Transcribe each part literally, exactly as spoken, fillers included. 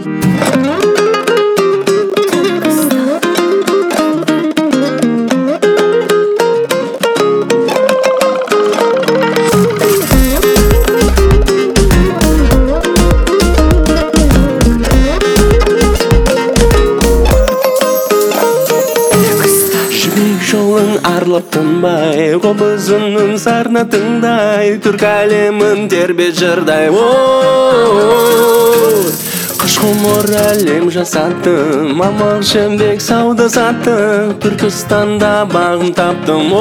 Жолың арылып тынбай, қобызымның сарына тыңдай, түркі әлемін тербет жырдай. Қыш ғұмыр әлем жасаттым, мамақ жембек сауда саттым, Түркістанда бағым таптым.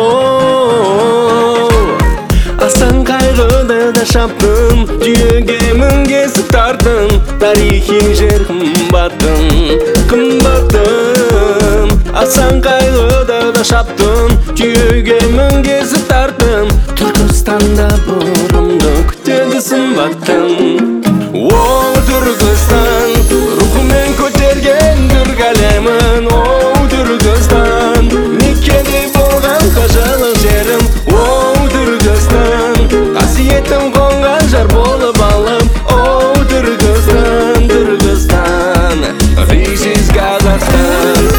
Асан қайғыды да шаптым, түйеге мінгесіп тарттым, тарихи жер қымбаттым, қымбаттым. Асан қайғыды да шаптым, түйеге мінгесіп тарттым, Түркістанда бұрымды күтеді сымбаттым. О, Түркістан, рухымен көтерген түркі әлемін. О, Түркістан, меккедей болған қажылық жерім. О, Түркістан, қасиетім қонған жар болып алып. О, Түркістан, Түркістан, this is Қазақстан.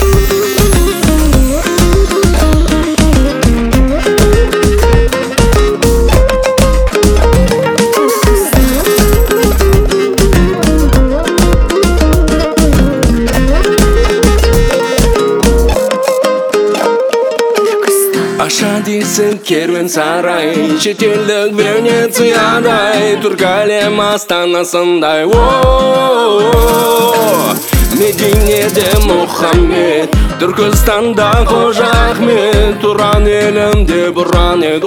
Аша дейсің керуен сарай, шетелдік Венециядай, түркі әлем астанасындай. Мединеде Мұхаммед, Түркістанда Қожа Ахмет, Тұран елімде бұран ед.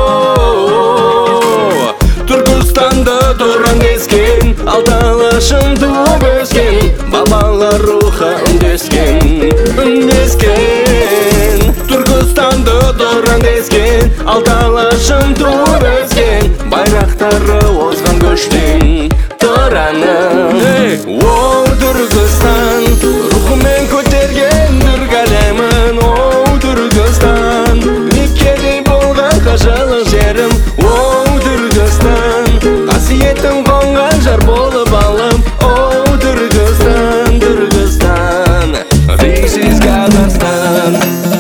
Түркістанды тұран ескен, алталашын туып өскен, бабалар рухы үндескен, үндескен. Түркістанды тұран ескен, алталашын туып өскен, байрақтары озған көштен тұраның. О, Түркістан, рухымен көтерген түркі әлемін. О, Түркістан, меккедей болған қажылық жерім. О, Түркістан, қасиетім қонған жар болып алып. О, Түркістан, Түркістан, this is Қазақстан.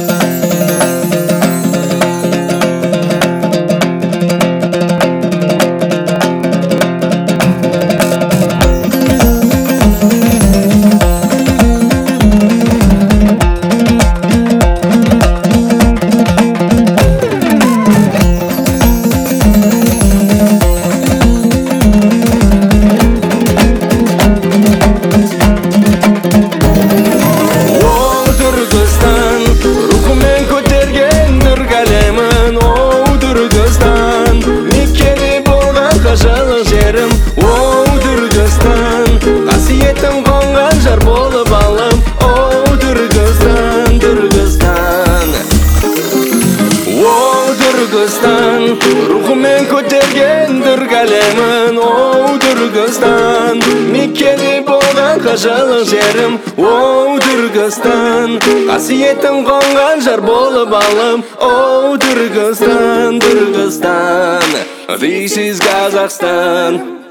Түркістан, рухымен көтерген түркі әлемін. О, Түркістан, меккедей болған қажылық жерім. О, Түркістан, қасиетім қонған жар болып алып. О, Түркістан, Түркістан, this is Қазақстан.